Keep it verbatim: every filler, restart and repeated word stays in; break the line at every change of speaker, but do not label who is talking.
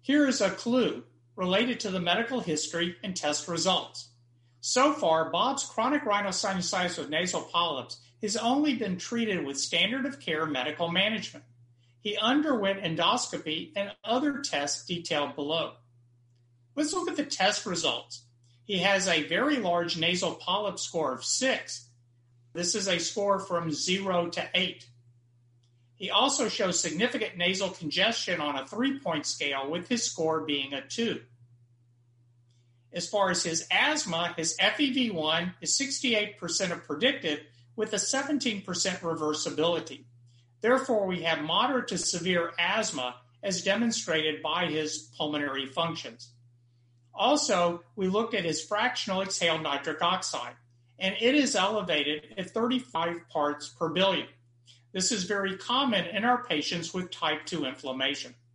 Here is a clue related to the medical history and test results. So far, Bob's chronic rhinosinusitis with nasal polyps has only been treated with standard of care medical management. He underwent endoscopy and other tests detailed below. Let's look at the test results. He has a very large nasal polyp score of six. This is a score from zero to eight. He also shows significant nasal congestion on a three-point scale, with his score being a two. As far as his asthma, his F E V one is sixty-eight percent of predicted with a seventeen percent reversibility. Therefore, we have moderate to severe asthma as demonstrated by his pulmonary functions. Also, we looked at his fractional exhaled nitric oxide, and it is elevated at thirty-five parts per billion. This is very common in our patients with type two inflammation.